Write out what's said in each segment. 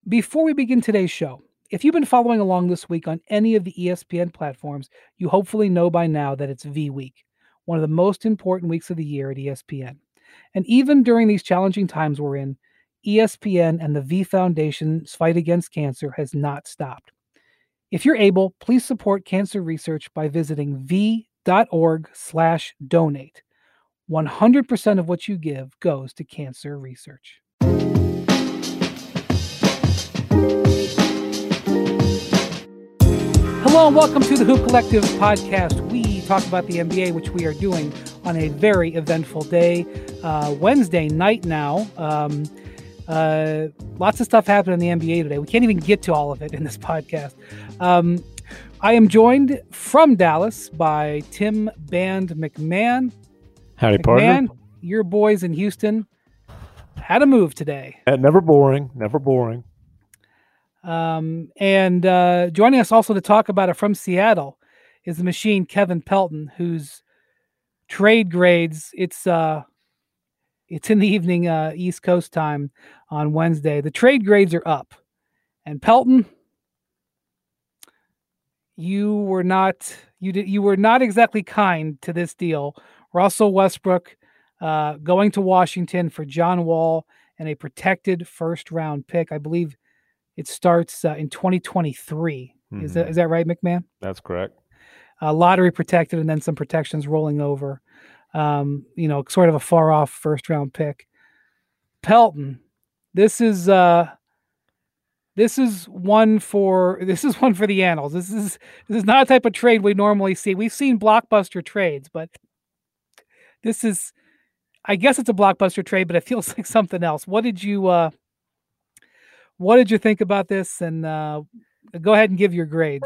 Before we begin today's show, if you've been following along this week on any of the ESPN platforms, you hopefully know by now that it's V Week, one of the most important weeks of the year at ESPN. And even during these challenging times we're in, ESPN and the V Foundation's fight against cancer has not stopped. If you're able, please support cancer research by visiting v.org/donate. 100% of what you give goes to cancer research. Hello and welcome to the Hoop Collective podcast. We talk about the NBA, which we are doing on a very eventful day, Wednesday night now. Lots of stuff happened in the NBA today. We can't even get to all of it in this podcast. I am joined from Dallas by Tim Band McMahon. Howdy, partner. Your boys in Houston had a move today. Never boring. And joining us also to talk about it from Seattle is the machine, Kevin Pelton, whose trade grades, it's in the evening East Coast time on Wednesday. The trade grades are up. And Pelton, you were not exactly kind to this deal. Russell Westbrook going to Washington for John Wall and a protected first-round pick. I believe it starts in 2023. Mm-hmm. Is that right, McMahon? That's correct. Lottery protected and then some protections rolling over. Sort of a far-off first-round pick. Pelton, this is one for the annals. This is not a type of trade we normally see. We've seen blockbuster trades, but this is, I guess it's a blockbuster trade, but it feels like something else. What did you think about this? And go ahead and give your grades.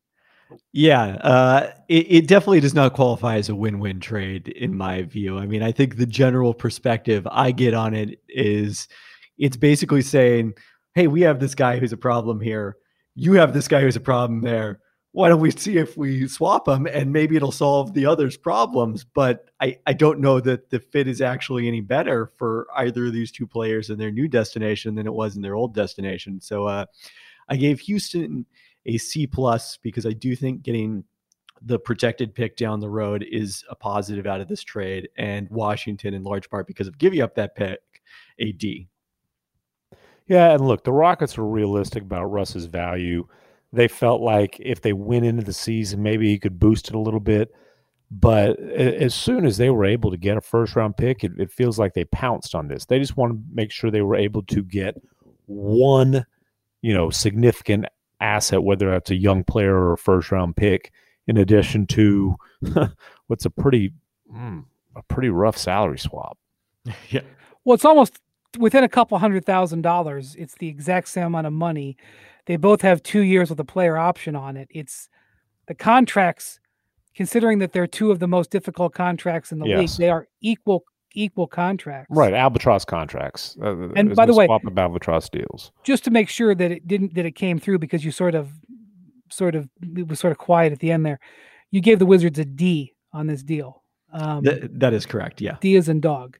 Yeah, it definitely does not qualify as a win-win trade in my view. I mean, I think the general perspective I get on it is it's basically saying, hey, we have this guy who's a problem here. You have this guy who's a problem there. Why don't we see if we swap them and maybe it'll solve the other's problems? But I don't know that the fit is actually any better for either of these two players in their new destination than it was in their old destination. So I gave Houston a C+ because I do think getting the protected pick down the road is a positive out of this trade, and Washington in large part because of giving up that pick, a D. Yeah, and look, the Rockets were realistic about Russ's value. They felt like if they went into the season, maybe he could boost it a little bit. But as soon as they were able to get a first-round pick, it feels like they pounced on this. They just want to make sure they were able to get one, significant asset, whether that's a young player or a first-round pick, in addition to what's a pretty rough salary swap. Yeah. Well, it's almost within a couple $100,000. It's the exact same amount of money. They both have 2 years with a player option on it. It's the contracts, considering that they're two of the most difficult contracts in the league. They are equal contracts. Right, albatross contracts. And by the way, swap of albatross deals. Just to make sure that it came through, because you it was sort of quiet at the end there. You gave the Wizards a D on this deal. That is correct. Yeah. D as in dog.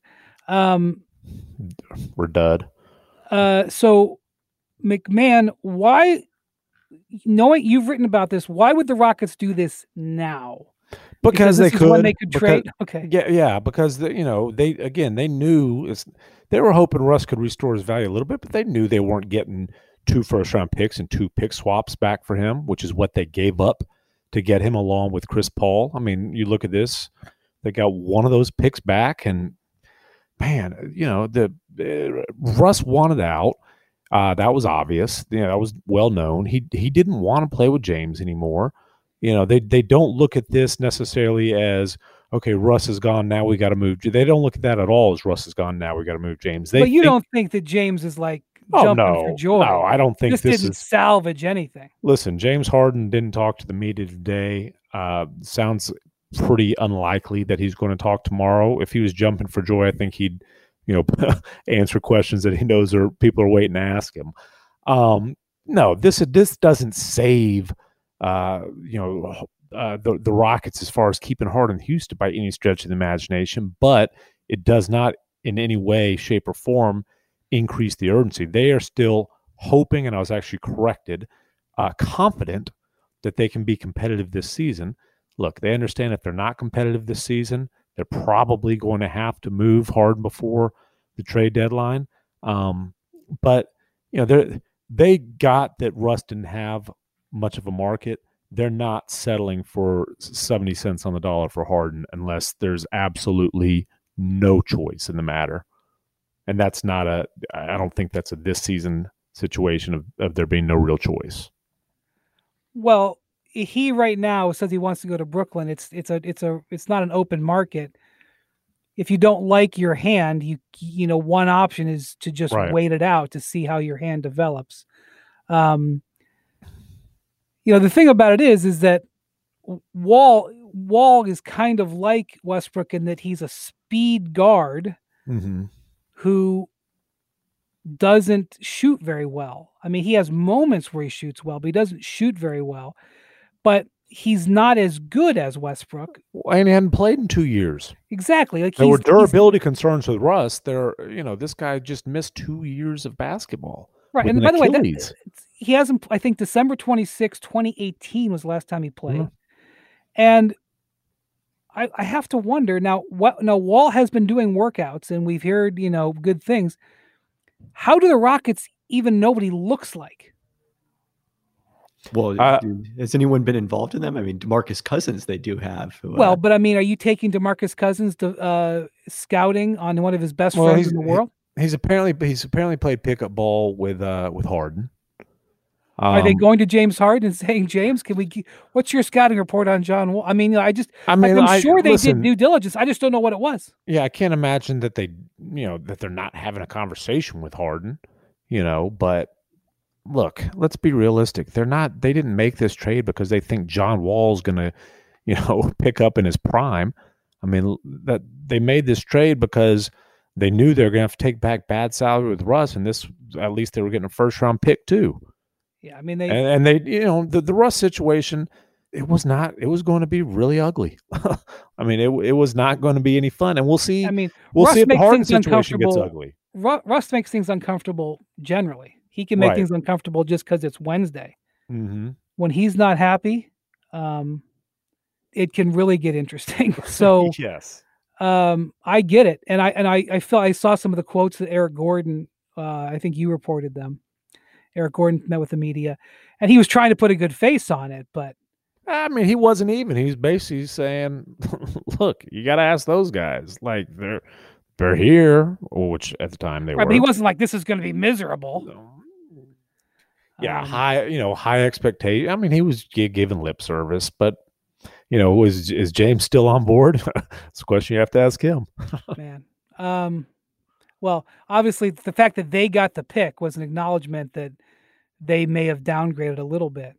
We're dud. So McMahon, why, knowing you've written about this, why would the Rockets do this now? Because they could. When they could trade. Okay. Yeah. Because they knew they were hoping Russ could restore his value a little bit, but they knew they weren't getting 2 first-round picks and 2 pick swaps back for him, which is what they gave up to get him along with Chris Paul. I mean, you look at this; they got one of those picks back, and man, Russ wanted out. That was obvious. That was well known. He didn't want to play with James anymore. They don't look at this necessarily as, okay, Russ is gone, now we got to move. They don't look at that at all as Russ is gone, now we got to move James. But you don't think that James is like jumping for joy? No, I don't think this didn't salvage anything. Listen, James Harden didn't talk to the media today. Sounds pretty unlikely that he's going to talk tomorrow. If he was jumping for joy, I think he'd answer questions that he knows people are waiting to ask him. No, this doesn't save the Rockets as far as keeping Harden in Houston by any stretch of the imagination, but it does not in any way, shape, or form increase the urgency. They are still hoping, and I was actually corrected, confident that they can be competitive this season. Look, they understand if they're not competitive this season, they're probably going to have to move Harden before the trade deadline. But they got that Russ didn't have much of a market. They're not settling for 70 cents on the dollar for Harden unless there's absolutely no choice in the matter. And that's not I don't think that's a this season situation of there being no real choice. Well, he right now says he wants to go to Brooklyn. It's not an open market. If you don't like your hand, one option is to just wait it out to see how your hand develops. The thing about it is that Wall is kind of like Westbrook in that he's a speed guard who doesn't shoot very well. I mean, he has moments where he shoots well, but he doesn't shoot very well. But he's not as good as Westbrook. And he hadn't played in 2 years. Exactly. Like there were durability concerns with Russ. This guy just missed 2 years of basketball. Right. And by the way, he hasn't, I think December 26, 2018 was the last time he played. Mm-hmm. And I have to wonder now, Wall has been doing workouts and we've heard, good things. How do the Rockets even know what he looks like? Well, has anyone been involved in them? I mean, DeMarcus Cousins, they do have. But I mean, are you taking DeMarcus Cousins to scouting on one of his best friends in the world? He's apparently played pickup ball with Harden. Are they going to James Harden and saying, James, what's your scouting report on John Wall? I mean, I'm sure they did due diligence. I just don't know what it was. Yeah, I can't imagine that that they're not having a conversation with Harden, but look, let's be realistic. They didn't make this trade because they think John Wall's going to, pick up in his prime. I mean, that they made this trade because they knew they were going to have to take back bad salary with Russ, and at least they were getting a first round pick too. Yeah, I mean they the Russ situation, it was going to be really ugly. I mean, it was not going to be any fun, and we'll see. I mean, we'll see if the Harden situation gets ugly. Russ makes things uncomfortable generally. He can make things uncomfortable just because it's Wednesday. Mm-hmm. When he's not happy, it can really get interesting. So yes, I get it, and I saw some of the quotes that Eric Gordon. I think you reported them. Eric Gordon met with the media, and he was trying to put a good face on it, but I mean, he wasn't even. He was basically saying, "Look, you got to ask those guys. Like they're here," which at the time they were. But he wasn't like, "This is going to be miserable." Yeah, high expectation. I mean, he was giving lip service, but is James still on board? It's a question you have to ask him. Man, well, obviously, the fact that they got the pick was an acknowledgement that they may have downgraded a little bit.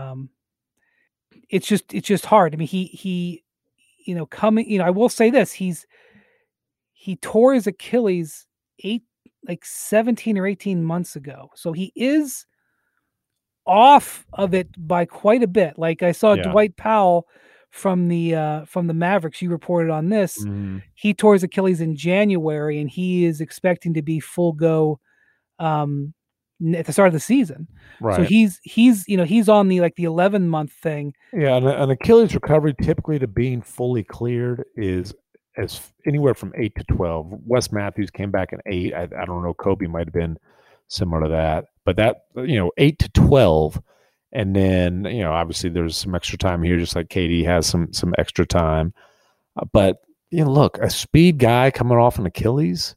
It's just hard. I mean, he coming. I will say this: he tore his Achilles 17 or 18 months ago, so he is off of it by quite a bit. Like I saw Dwight Powell from the Mavericks. You reported on this. Mm-hmm. He tore his Achilles in January, and he is expecting to be full go at the start of the season. Right. So he's on the 11-month thing. Yeah, an Achilles recovery typically to being fully cleared is as anywhere from 8 to 12. Wes Matthews came back in 8. I don't know. Kobe might have been similar to that, but that 8 to 12. And then, obviously there's some extra time here, just like KD has some extra time. But, look, a speed guy coming off an Achilles,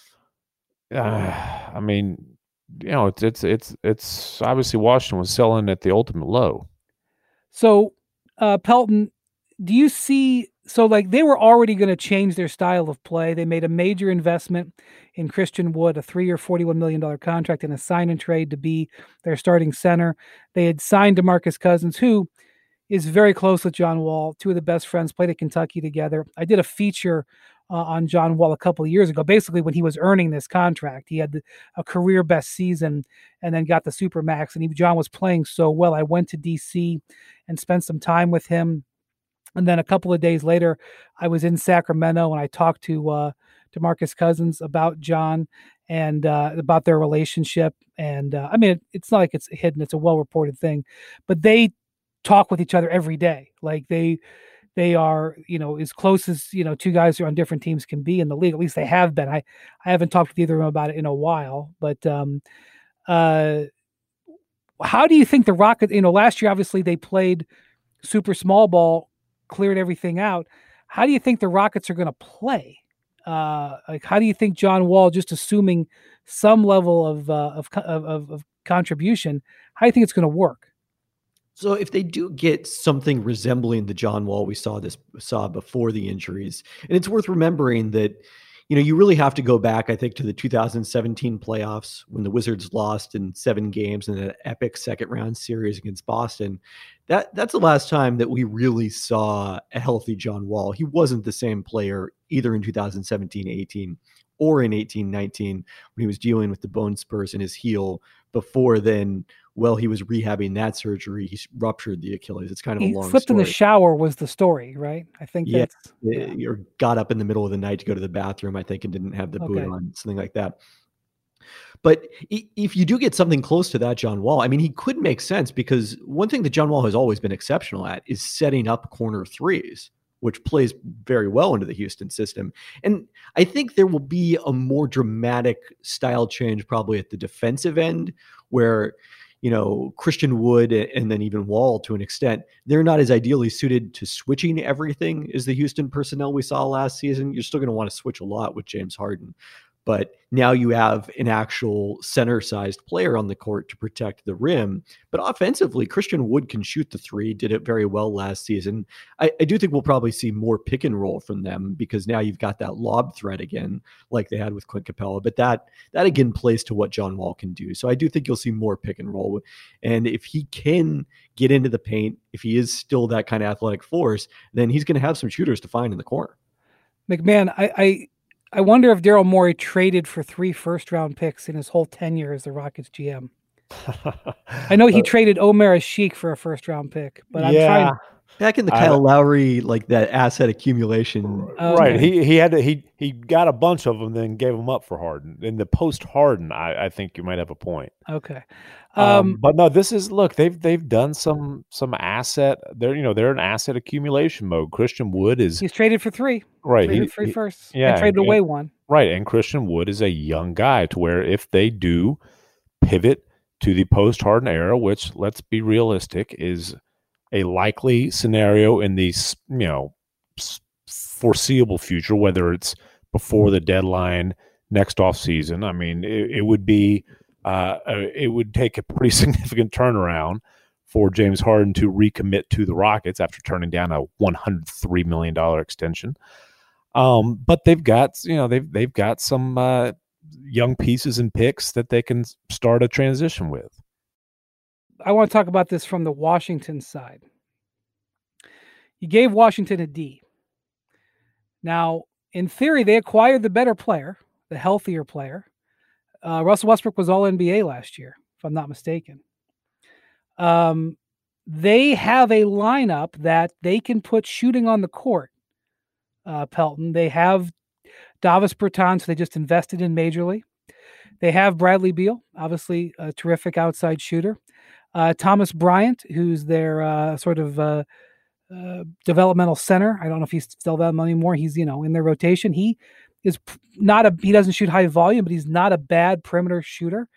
I mean, it's obviously Washington was selling at the ultimate low. So, Pelton, do you see, they were already going to change their style of play. They made a major investment in Christian Wood, a 3-year, $41 million contract and a sign and trade to be their starting center. They had signed DeMarcus Cousins, who is very close with John Wall. Two of the best friends played at Kentucky together. I did a feature on John Wall a couple of years ago, basically when he was earning this contract. He had a career best season and then got the Supermax, and John was playing so well. I went to DC and spent some time with him. And then a couple of days later, I was in Sacramento and I talked to DeMarcus Cousins about John. and about their relationship. And I mean, it's not like it's hidden; it's a well-reported thing. But they talk with each other every day. Like they are, as close as two guys who are on different teams can be in the league. At least they have been. I haven't talked with either of them about it in a while, but how do you think the Rockets? Last year obviously they played super small ball, cleared everything out. How do you think the Rockets are going to play? Like, how do you think John Wall, just assuming some level of contribution, how do you think it's going to work? So if they do get something resembling the John Wall we saw before the injuries, and it's worth remembering that, you really have to go back, I think, to the 2017 playoffs when the Wizards lost in 7 games in an epic second round series against Boston. That's the last time that we really saw a healthy John Wall. He wasn't the same player either in 2017-18 or in 18-19 when he was dealing with the bone spurs in his heel. Before then, he was rehabbing that surgery. He ruptured the Achilles. It's kind of a long story. He slipped in the shower was the story, right? I think that's... Or got up in the middle of the night to go to the bathroom, I think, and didn't have the boot on, something like that. But if you do get something close to that John Wall, I mean, he could make sense, because one thing that John Wall has always been exceptional at is setting up corner threes, which plays very well into the Houston system. And I think there will be a more dramatic style change probably at the defensive end, where Christian Wood and then even Wall, to an extent, they're not as ideally suited to switching everything as the Houston personnel we saw last season. You're still going to want to switch a lot with James Harden. But now you have an actual center-sized player on the court to protect the rim. But offensively, Christian Wood can shoot the three, did it very well last season. I do think we'll probably see more pick and roll from them, because now you've got that lob threat again, like they had with Clint Capella. But that again plays to what John Wall can do. So I do think you'll see more pick and roll. And if he can get into the paint, if he is still that kind of athletic force, then he's going to have some shooters to find in the corner. McMahon, I wonder if Daryl Morey traded for 3 first-round picks in his whole tenure as the Rockets GM. I know he traded Omer Asik for a first-round pick, but I'm trying. Back in the Kyle Lowry, like that asset accumulation, right? He got a bunch of them, then gave them up for Harden. In the post Harden, I think you might have a point. Okay, but no, this is they've done some asset. They're an asset accumulation mode. Christian Wood he's traded for 3. Right, traded 3 firsts. Yeah, and traded away 1. Right, and Christian Wood is a young guy, to where if they do pivot to the post Harden era, which, let's be realistic, is a likely scenario in the foreseeable future, whether it's before the deadline next off season. I mean, it would be it would take a pretty significant turnaround for James Harden to recommit to the Rockets after turning down a $103 million extension. But they've got they've got some young pieces and picks that they can start a transition with. I want to talk about this from the Washington side. You gave Washington a D. Now, in theory, they acquired the better player, the healthier player. Russell Westbrook was all NBA last year, if I'm not mistaken. They have a lineup that they can put shooting on the court, Pelton. They have Davis Bertans, who they just invested in majorly. They have Bradley Beal, obviously a terrific outside shooter. Thomas Bryant, who's their sort of developmental center. I don't know if he's still that anymore. He's, in their rotation. He is he doesn't shoot high volume, but he's not a bad perimeter shooter.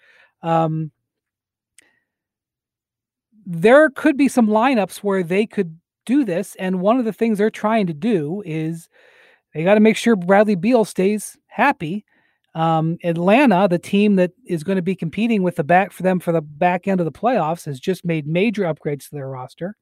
There could be some lineups where they could do this. And one of the things they're trying to do is they got to make sure Bradley Beal stays happy. Atlanta, the team that is going to be competing with the back end of the playoffs, has just made major upgrades to their roster.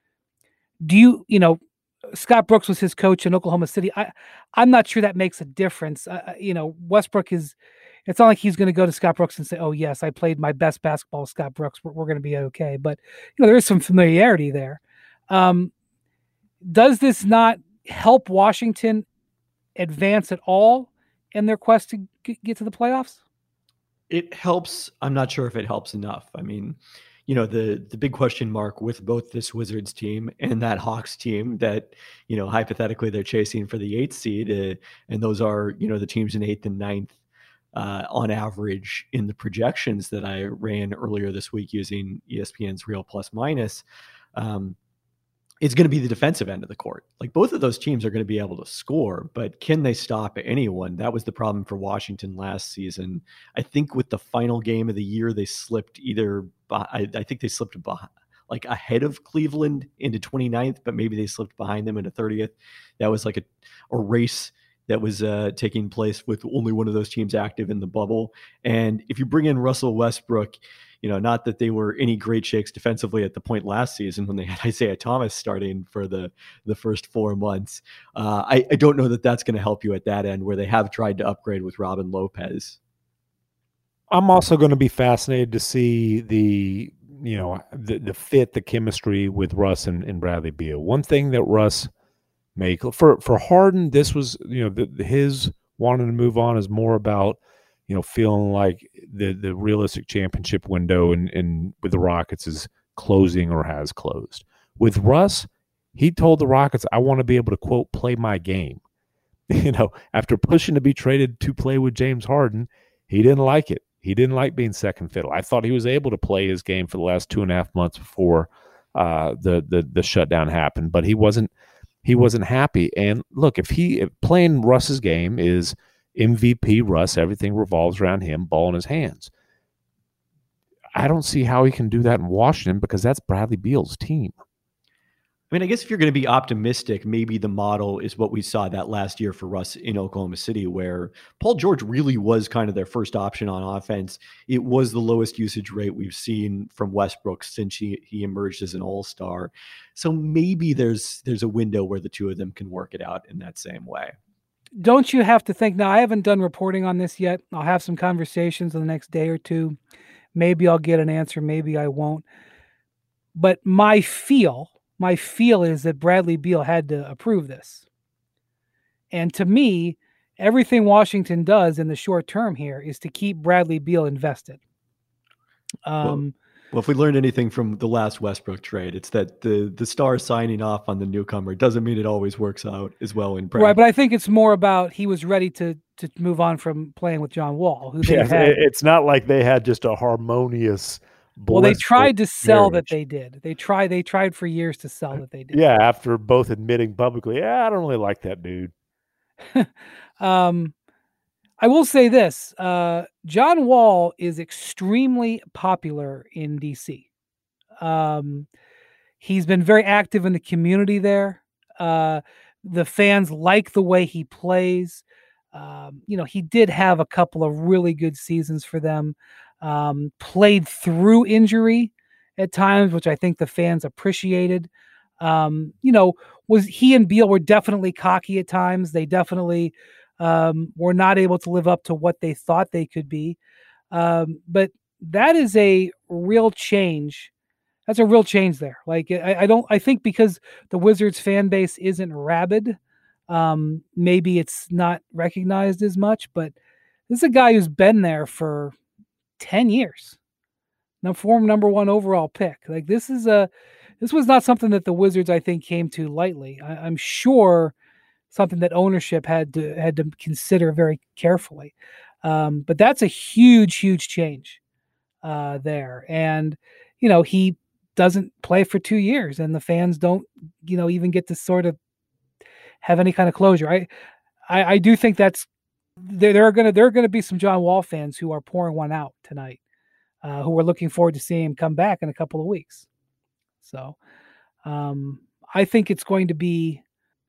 Scott Brooks was his coach in Oklahoma City. I'm not sure that makes a difference. Westbrook it's not like he's going to go to Scott Brooks and say, "Oh yes, I played my best basketball with Scott Brooks. We're going to be okay." But there is some familiarity there. Does this not help Washington advance at all in their quest to get to the playoffs? It helps. I'm not sure if it helps enough. I mean, the big question mark with both this Wizards team and that Hawks team that, hypothetically they're chasing for the 8th seed. And those are, the teams in 8th and 9th. on average in the projections that I ran earlier this week using ESPN's Real Plus Minus. It's going to be the defensive end of the court. Like both of those teams are going to be able to score, but can they stop anyone? That was the problem for Washington last season. I think with the final game of the year, they slipped I think they slipped like ahead of Cleveland into 29th, but maybe they slipped behind them into 30th. That was like a race that was taking place with only one of those teams active in the bubble. And if you bring in Russell Westbrook, not that they were any great shakes defensively at the point last season when they had Isaiah Thomas starting for the first 4 months. I don't know that that's going to help you at that end where they have tried to upgrade with Robin Lopez. I'm also going to be fascinated to see the fit, the chemistry with Russ and Bradley Beal. One thing that Russ make for Harden, this was, his wanting to move on is more about, feeling like the realistic championship window and with the Rockets is closing or has closed. With Russ, he told the Rockets, I want to be able to, quote, play my game. After pushing to be traded to play with James Harden, he didn't like it. He didn't like being second fiddle. I thought he was able to play his game for the last 2.5 months before the shutdown happened, but he wasn't happy. And look, if playing Russ's game is MVP Russ, everything revolves around him, ball in his hands. I don't see how he can do that in Washington because that's Bradley Beal's team. I mean, I guess if you're going to be optimistic, maybe the model is what we saw that last year for Russ in Oklahoma City, where Paul George really was kind of their first option on offense. It was the lowest usage rate we've seen from Westbrook since he emerged as an all-star. So maybe there's a window where the two of them can work it out in that same way. Don't you have to think, now I haven't done reporting on this yet. I'll have some conversations in the next day or two. Maybe I'll get an answer. Maybe I won't. But my feel is that Bradley Beal had to approve this. And to me, everything Washington does in the short term here is to keep Bradley Beal invested. Well, if we learned anything from the last Westbrook trade, it's that the star signing off on the newcomer doesn't mean it always works out as well in practice. Right, but I think it's more about he was ready to move on from playing with John Wall. It's not like they had just a harmonious. Well, they tried to sell that they did. They tried for years to sell that they did. Yeah, after both admitting publicly, I don't really like that dude. I will say this. John Wall is extremely popular in DC. He's been very active in the community there. The fans like the way he plays. He did have a couple of really good seasons for them. Played through injury at times, which I think the fans appreciated. Was he and Beal were definitely cocky at times. They definitely were not able to live up to what they thought they could be. But that is a real change. That's a real change there. Like, I think because the Wizards fan base isn't rabid, maybe it's not recognized as much, but this is a guy who's been there for 10 years. Former number 1 overall pick. Like, this was not something that the Wizards, I think, came to lightly. I'm sure something that ownership had to consider very carefully. But that's a huge, huge change there. And, he doesn't play for 2 years and the fans don't, even get to sort of have any kind of closure. I do think that's, there are going to be some John Wall fans who are pouring one out tonight, who are looking forward to seeing him come back in a couple of weeks. So I think it's going to be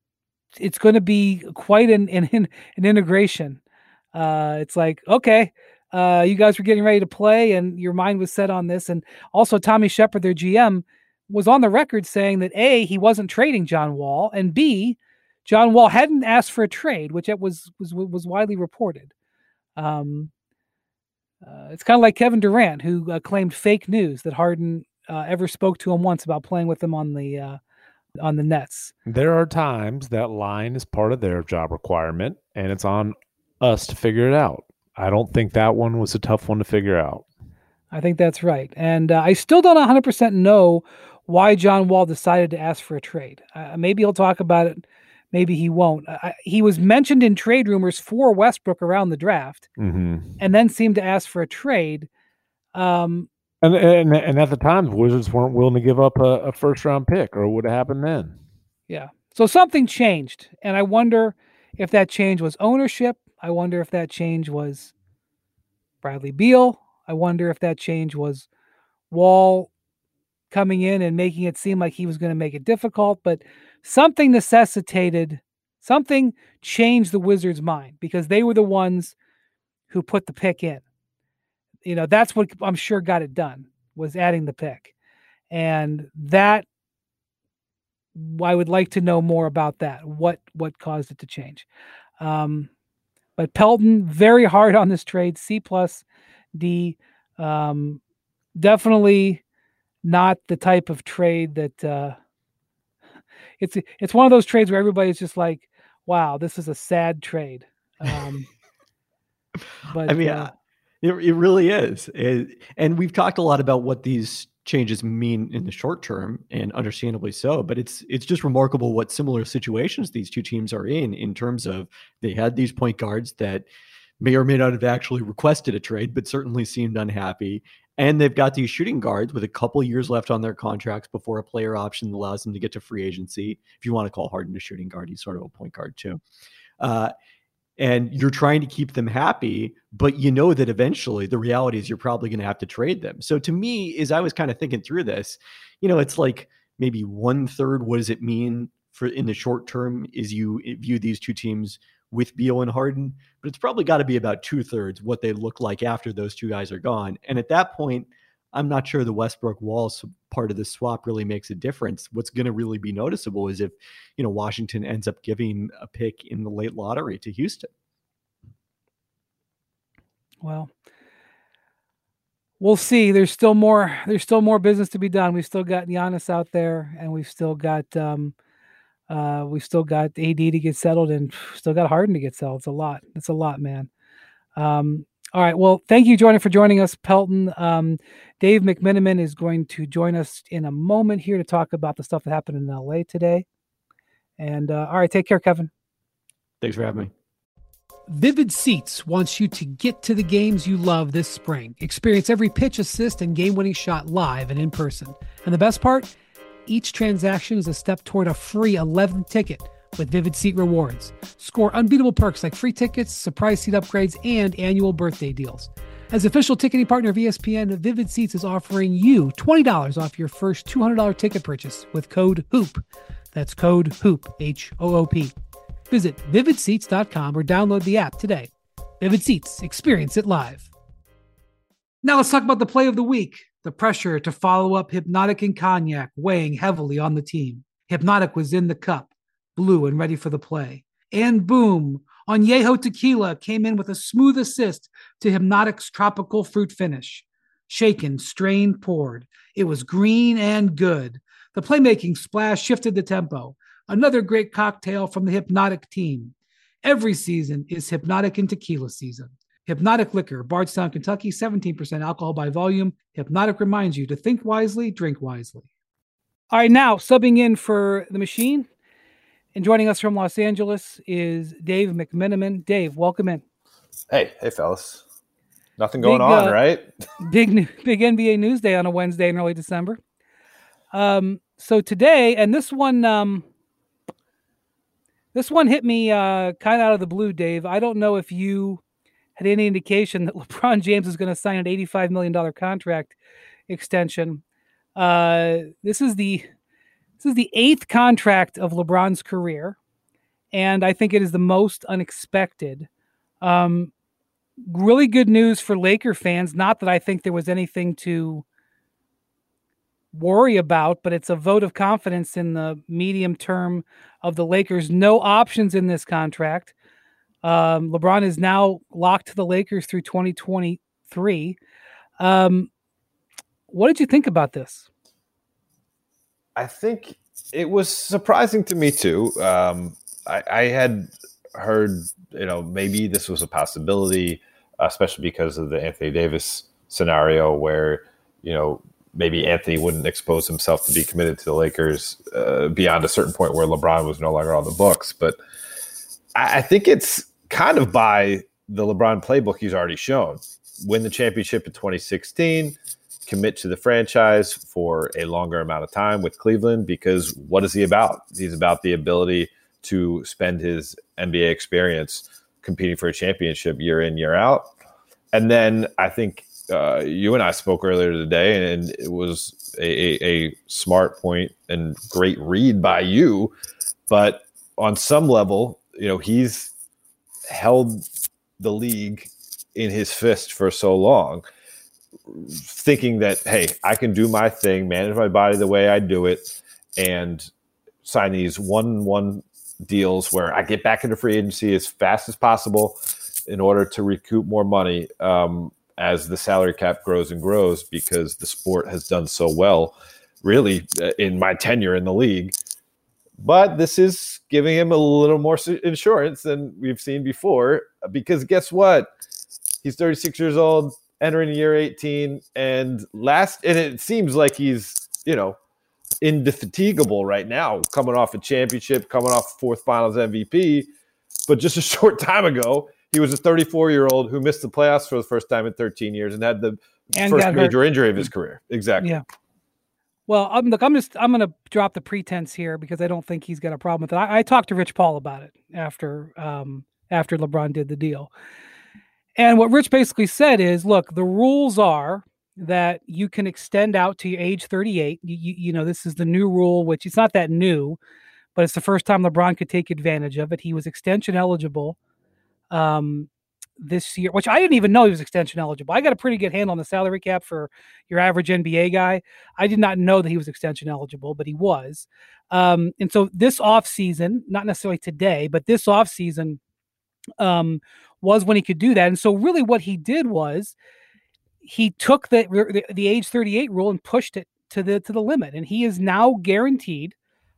quite an integration. It's like, okay, you guys were getting ready to play and your mind was set on this. And also Tommy Shepard, their GM, was on the record saying that A, he wasn't trading John Wall, and B, John Wall hadn't asked for a trade, which it was widely reported. It's kind of like Kevin Durant, who claimed fake news that Harden ever spoke to him once about playing with him on the Nets. There are times that line is part of their job requirement, and it's on us to figure it out. I don't think that one was a tough one to figure out. I think that's right. And I still don't 100% know why John Wall decided to ask for a trade. Maybe he'll talk about it. maybe he won't. He was mentioned in trade rumors for Westbrook around the draft, Mm-hmm. and then seemed to ask for a trade. And at the time, the Wizards weren't willing to give up a first round pick, or what would happen then? Yeah. So something changed, and I wonder if that change was ownership. I wonder if that change was Bradley Beal. I wonder if that change was Wall coming in and making it seem like he was going to make it difficult, but something changed the Wizards' mind because they were the ones who put the pick in. That's what I'm sure got it done, was adding the pick. And that, I would like to know more about that. What caused it to change? But Pelton, very hard on this trade, C+D. Definitely not the type of trade that it's one of those trades where everybody's just like, wow, this is a sad trade. But I mean, it really is. And we've talked a lot about what these changes mean in the short term, and understandably so, but it's just remarkable what similar situations these two teams are in terms of they had these point guards that may or may not have actually requested a trade, but certainly seemed unhappy. And they've got these shooting guards with a couple years left on their contracts before a player option allows them to get to free agency. If you want to call Harden a shooting guard, he's sort of a point guard too. And you're trying to keep them happy, but you know that eventually the reality is you're probably going to have to trade them. So to me, as I was kind of thinking through this, it's like maybe 1/3. What does it mean for in the short term is you view these two teams with Beal and Harden, but it's probably got to be about 2/3 what they look like after those two guys are gone. And at that point, I'm not sure the Westbrook Wall part of the swap really makes a difference. What's going to really be noticeable is if, Washington ends up giving a pick in the late lottery to Houston. Well, we'll see. There's still more business to be done. We've still got Giannis out there, and we've still got AD to get settled, and still got Harden to get settled. It's a lot, man. All right. Well, thank you, Jordan, for joining us, Pelton. Dave McMenamin is going to join us in a moment here to talk about the stuff that happened in LA today. And all right, take care, Kevin. Thanks for having me. Vivid Seats wants you to get to the games you love this spring. Experience every pitch, assist, and game-winning shot live and in person. And the best part? Each transaction is a step toward a free 11th ticket with Vivid Seat Rewards. Score unbeatable perks like free tickets, surprise seat upgrades, and annual birthday deals. As official ticketing partner of ESPN, Vivid Seats is offering you $20 off your first $200 ticket purchase with code HOOP. That's code HOOP, H-O-O-P. Visit vividseats.com or download the app today. Vivid Seats, experience it live. Now let's talk about the play of the week. The pressure to follow up Hypnotic and Cognac weighing heavily on the team. Hypnotic was in the cup, blue and ready for the play. And boom, Añejo Tequila came in with a smooth assist to Hypnotic's tropical fruit finish. Shaken, strained, poured. It was green and good. The playmaking splash shifted the tempo. Another great cocktail from the Hypnotic team. Every season is Hypnotic and Tequila season. Hypnotic Liquor, Bardstown, Kentucky, 17% alcohol by volume. Hypnotic reminds you to think wisely, drink wisely. All right, now subbing in for the machine and joining us from Los Angeles is Dave McMenamin. Dave, welcome in. Hey, fellas. Nothing going on, right? Big NBA news day on a Wednesday in early December. So today, and this one hit me kind of out of the blue, Dave. I don't know if you had any indication that LeBron James is going to sign an $85 million contract extension. This is the 8th contract of LeBron's career, and I think it is the most unexpected. Really good news for Laker fans. Not that I think there was anything to worry about, but it's a vote of confidence in the medium term of the Lakers. No options in this contract. LeBron is now locked to the Lakers through 2023. What did you think about this? I think it was surprising to me too. I had heard, maybe this was a possibility, especially because of the Anthony Davis scenario where, maybe Anthony wouldn't expose himself to be committed to the Lakers beyond a certain point where LeBron was no longer on the books. But I think it's kind of by the LeBron playbook he's already shown. Win the championship in 2016, commit to the franchise for a longer amount of time with Cleveland, because what is he about? He's about the ability to spend his NBA experience competing for a championship year in, year out. And then I think you and I spoke earlier today, and it was a smart point and great read by you. But on some level, he's held the league in his fist for so long, thinking that, hey, I can do my thing, manage my body the way I do it, and sign these 1-1 deals where I get back into free agency as fast as possible in order to recoup more money as the salary cap grows and grows, because the sport has done so well, really, in my tenure in the league. But this is giving him a little more insurance than we've seen before, because guess what? He's 36 years old, entering year 18, and it seems like he's, indefatigable right now, coming off a championship, coming off fourth finals MVP. But just a short time ago, he was a 34-year-old who missed the playoffs for the first time in 13 years and had the first major injury of his career. Exactly. Yeah. Well, I'm going to drop the pretense here because I don't think he's got a problem with it. I talked to Rich Paul about it after LeBron did the deal. And what Rich basically said is, look, the rules are that you can extend out to your age 38. This is the new rule, which it's not that new, but it's the first time LeBron could take advantage of it. He was extension eligible this year, which I didn't even know he was extension eligible. I got a pretty good handle on the salary cap for your average NBA guy. I did not know that he was extension eligible, but he was. And so this offseason, not necessarily today, but this offseason was when he could do that. And so really what he did was he took the age 38 rule and pushed it to the limit. And he is now guaranteed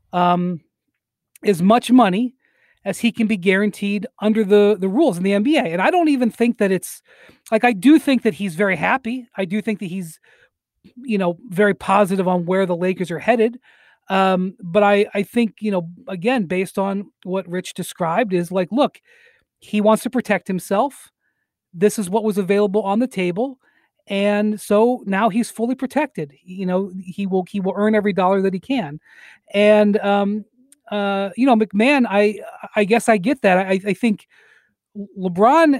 as much money as he can be guaranteed under the rules in the NBA. And I don't even think that it's like, I do think that he's very happy. I do think that he's, very positive on where the Lakers are headed. But I think, again, based on what Rich described, is like, look, he wants to protect himself. This is what was available on the table. And so now he's fully protected. He will earn every dollar that he can. And, McMahon, I guess I get that. I think LeBron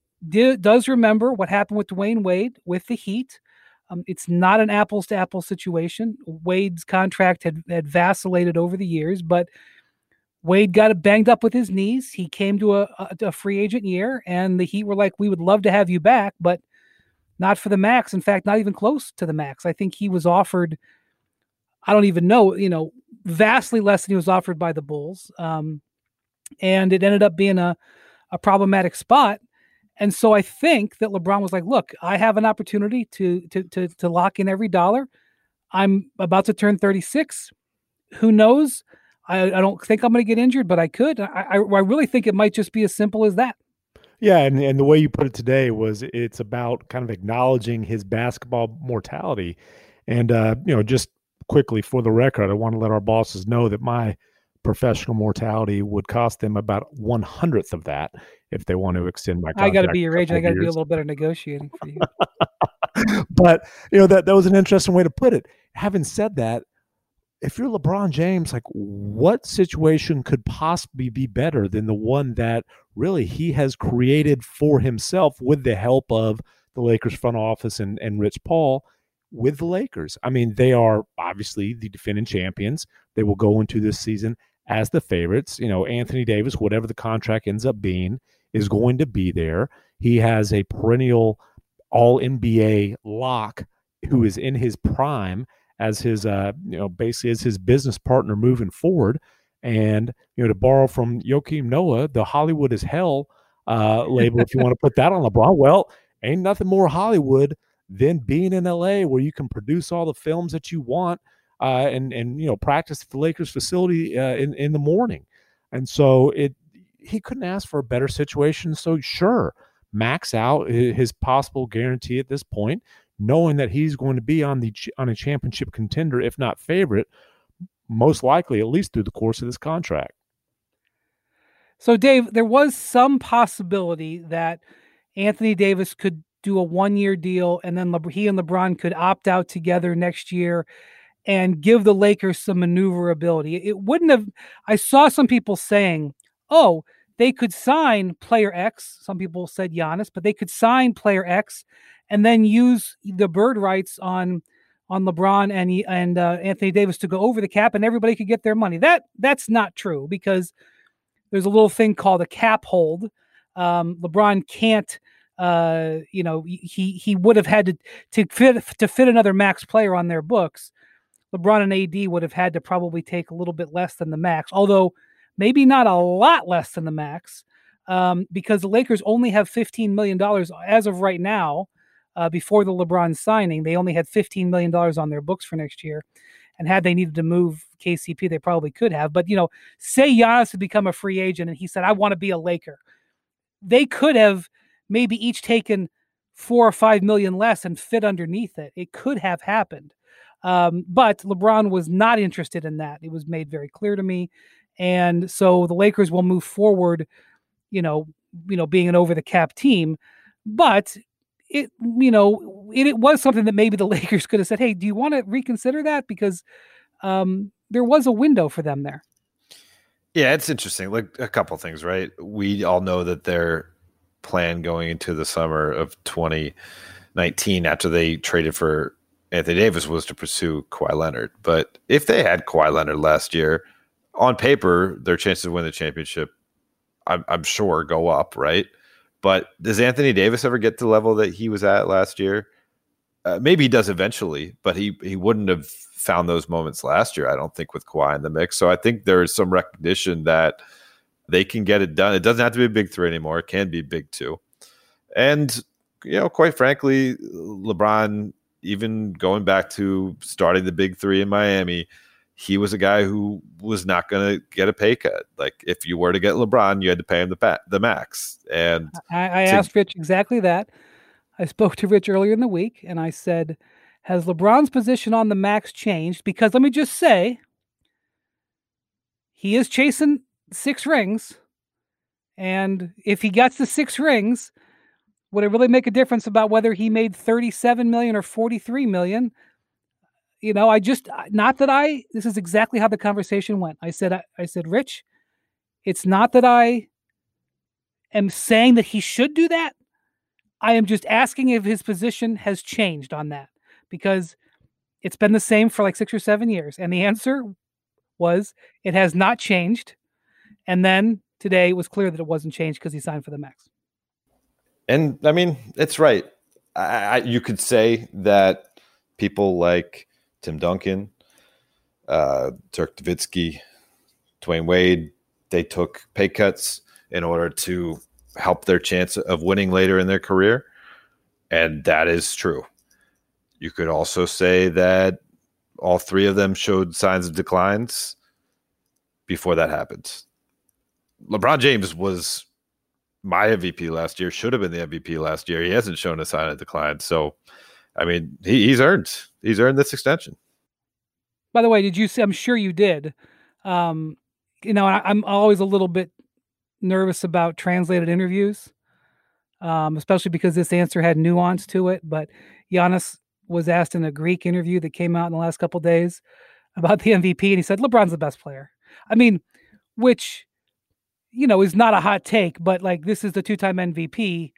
does remember what happened with Dwayne Wade with the Heat. It's not an apples to apples situation. Wade's contract had vacillated over the years, but Wade got banged up with his knees. He came to a free agent year, and the Heat were like, we would love to have you back, but not for the max. In fact, not even close to the max. I think he was offered, I don't even know, vastly less than he was offered by the Bulls. And it ended up being a problematic spot. And so I think that LeBron was like, look, I have an opportunity to lock in every dollar. I'm about to turn 36. Who knows? I don't think I'm going to get injured, but I could. I really think it might just be as simple as that. Yeah, and the way you put it today was it's about kind of acknowledging his basketball mortality. And, just quickly for the record, I want to let our bosses know that my professional mortality would cost them about 1/100th of that if they want to extend my contract. I got to be your agent. I got to do a little bit of negotiating for you. But, that was an interesting way to put it. Having said that, if you're LeBron James, like, what situation could possibly be better than the one that really he has created for himself with the help of the Lakers front office and Rich Paul with the Lakers? I mean, they are obviously the defending champions. They will go into this season as the favorites. Anthony Davis, whatever the contract ends up being, is going to be there. He has a perennial all-NBA lock who is in his prime as his, basically as his business partner moving forward. And, to borrow from Joakim Noah, the Hollywood is hell label, if you want to put that on LeBron, well, ain't nothing more Hollywood than being in LA where you can produce all the films that you want and practice at the Lakers facility in the morning. And so he couldn't ask for a better situation. So sure, max out his possible guarantee at this point. knowing that he's going to be on a championship contender, if not favorite, most likely, at least through the course of this contract. So, Dave, there was some possibility that Anthony Davis could do a one-year deal, and then he and LeBron could opt out together next year and give the Lakers some maneuverability. It wouldn't have. I saw some people saying, "Oh, they could sign player X." Some people said Giannis, but they could sign player X and then use the bird rights on LeBron and Anthony Davis to go over the cap, and everybody could get their money. That's not true, because there's a little thing called a cap hold. LeBron can't. He would have had to fit another max player on their books. LeBron and AD would have had to probably take a little bit less than the max, although maybe not a lot less than the max, because the Lakers only have $15 million as of right now. Before the LeBron signing, they only had $15 million on their books for next year. And had they needed to move KCP, they probably could have. But, say Giannis had become a free agent and he said, I want to be a Laker. They could have maybe each taken $4 or $5 million less and fit underneath it. It could have happened. But LeBron was not interested in that. It was made very clear to me. And so the Lakers will move forward, being an over the cap team. But it was something that maybe the Lakers could have said, hey, do you want to reconsider that? Because there was a window for them there. Yeah, it's interesting. Like a couple things, right? We all know that their plan going into the summer of 2019 after they traded for Anthony Davis was to pursue Kawhi Leonard. But if they had Kawhi Leonard last year, on paper, their chances of winning the championship, I'm sure, go up, right? But does Anthony Davis ever get to the level that he was at last year? Maybe he does eventually, but he wouldn't have found those moments last year, I don't think, with Kawhi in the mix. So I think there is some recognition that they can get it done. It doesn't have to be a big three anymore. It can be big two. And, quite frankly, LeBron, even going back to starting the big three in Miami, he was a guy who was not going to get a pay cut. Like, if you were to get LeBron, you had to pay him the max. And I asked Rich exactly that. I spoke to Rich earlier in the week, and I said, has LeBron's position on the max changed? Because let me just say, he is chasing 6 rings. And if he gets the 6 rings, would it really make a difference about whether he made $37 million or $43 million? This is exactly how the conversation went. I said, Rich, it's not that I am saying that he should do that. I am just asking if his position has changed on that, because it's been the same for like 6 or 7 years. And the answer was it has not changed. And then today it was clear that it wasn't changed because he signed for the max. And I mean, it's right. You could say that people like Tim Duncan, Dirk Nowitzki, Dwayne Wade, they took pay cuts in order to help their chance of winning later in their career. And that is true. You could also say that all 3 of them showed signs of declines before that happened. LeBron James was my MVP last year, should have been the MVP last year. He hasn't shown a sign of decline. So, I mean, he's earned this extension. By the way, did you see? I'm sure you did. I'm always a little bit nervous about translated interviews, especially because this answer had nuance to it. But Giannis was asked in a Greek interview that came out in the last couple of days about the MVP, and he said LeBron's the best player. I mean, which is not a hot take, but like, this is the 2-time MVP.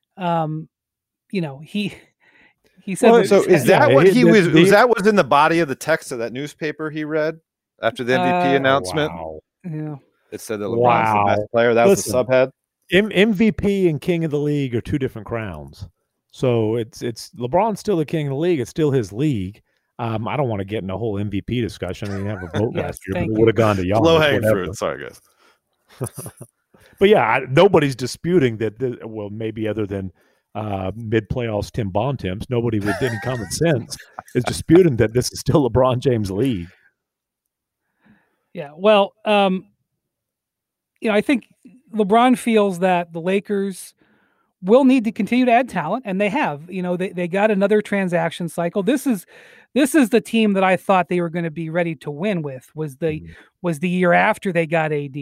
He said. Well, so is that what he was? Was that was in the body of the text of that newspaper he read after the MVP announcement? Wow. Yeah. It said that LeBron's the best player. That was the subhead. MVP and King of the League are 2 different crowns. So it's LeBron's still the King of the League. It's still his league. I don't want to get in a whole MVP discussion. I didn't have a vote last year, but it would have gone to Giannis. Low hanging fruit. Sorry, guys. But yeah, nobody's disputing that. Well, maybe other than mid-playoffs Tim Bontemps, nobody with any common sense is disputing that this is still LeBron James' league. Yeah, well, I think LeBron feels that the Lakers will need to continue to add talent, and they have. They got another transaction cycle. This is the team that I thought they were going to be ready to win with. Was the year after they got AD.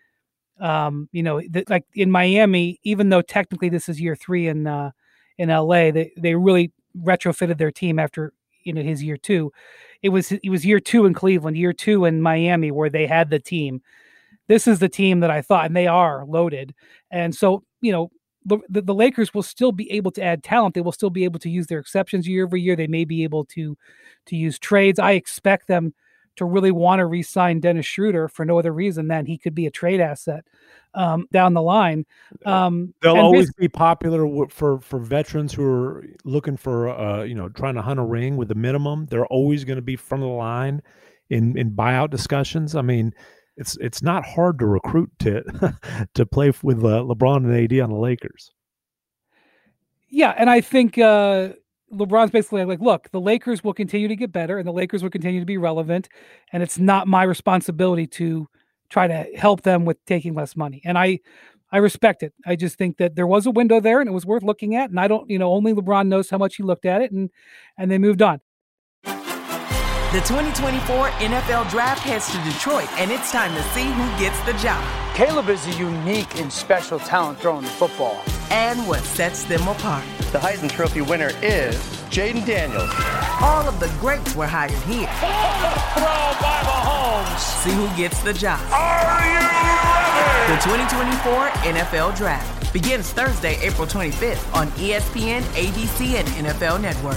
Like in Miami, even though technically this is year 3 in LA, they really retrofitted their team after his year 2. It was year 2 in Cleveland, year 2 in Miami, where they had the team. This is the team that I thought, and they are loaded. And so, the Lakers will still be able to add talent. They will still be able to use their exceptions year over year. They may be able to use trades. I expect them to really want to re-sign Dennis Schroeder for no other reason than he could be a trade asset down the line. They'll always be popular for veterans who are looking for, trying to hunt a ring with the minimum. They're always going to be front of the line in buyout discussions. I mean, it's not hard to recruit to play with LeBron and AD on the Lakers. Yeah, and I think LeBron's basically like, look, the Lakers will continue to get better and the Lakers will continue to be relevant, and it's not my responsibility to try to help them with taking less money. And I respect it. I just think that there was a window there and it was worth looking at, and I don't, only LeBron knows how much he looked at it, and they moved on. The 2024 NFL Draft heads to Detroit, and it's time to see who gets the job. Caleb is a unique and special talent throwing the football. And what sets them apart. The Heisman Trophy winner is Jaden Daniels. All of the greats were hired here. Throw by Mahomes. See who gets the job. Are you ready? The 2024 NFL Draft begins Thursday, April 25th on ESPN, ABC, and NFL Network.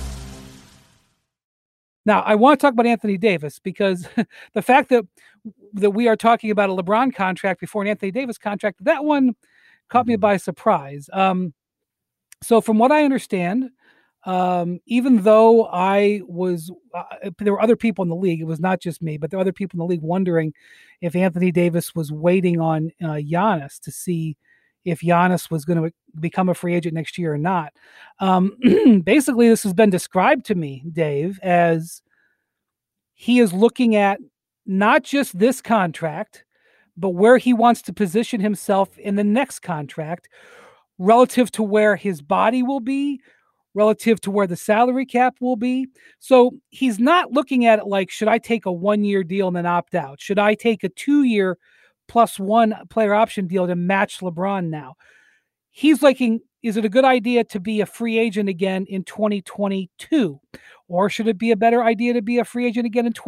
Now, I want to talk about Anthony Davis because the fact that we are talking about a LeBron contract before an Anthony Davis contract, that one caught me by surprise. So from what I understand, even though I was, there were other people in the league, it was not just me, but there were other people in the league wondering if Anthony Davis was waiting on Giannis to see if Giannis was going to become a free agent next year or not. Basically, this has been described to me, Dave, as he is looking at not just this contract, but where he wants to position himself in the next contract relative to where his body will be, relative to where the salary cap will be. So he's not looking at it like, should I take a 1-year deal and then opt out? Should I take a 2-year +1 player option deal to match LeBron now? He's looking, is it a good idea to be a free agent again in 2022? Or should it be a better idea to be a free agent again in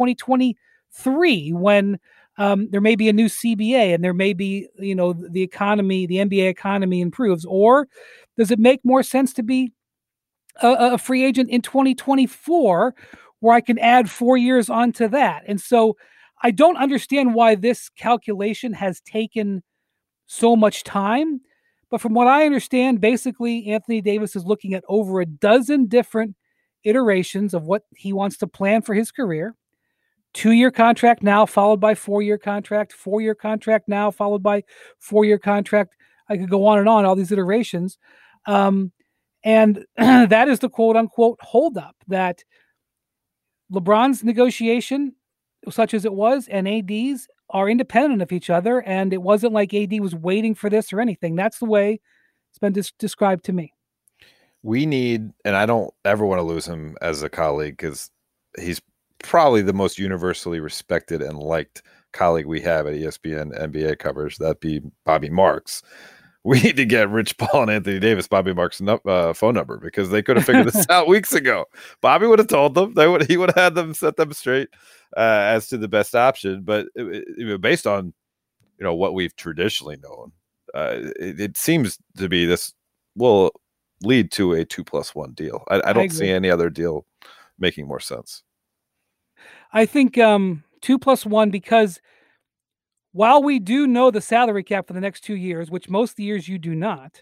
2023 when there may be a new CBA and there may be, the economy, the NBA economy improves? Or does it make more sense to be a free agent in 2024 where I can add 4 years onto that? And so I don't understand why this calculation has taken so much time. But from what I understand, basically, Anthony Davis is looking at over a dozen different iterations of what he wants to plan for his career. 2-year contract now, followed by 4-year contract, 4-year contract now, followed by 4-year contract. I could go on and on, all these iterations. And that is the quote unquote holdup, that LeBron's negotiation, such as it was, and AD's are independent of each other. And it wasn't like AD was waiting for this or anything. That's the way it's been described to me. We need, and I don't ever want to lose him as a colleague because he's probably the most universally respected and liked colleague we have at ESPN NBA coverage. That'd be Bobby Marks. We need to get Rich Paul and Anthony Davis Bobby Marks' phone number because they could have figured this out weeks ago. Bobby would have told them. He would have had them set them straight as to the best option. But based on what we've traditionally known, it seems to be this will lead to a 2+1 deal. I don't see any other deal making more sense. I think 2+1 because while we do know the salary cap for the next 2 years, which most of the years you do not,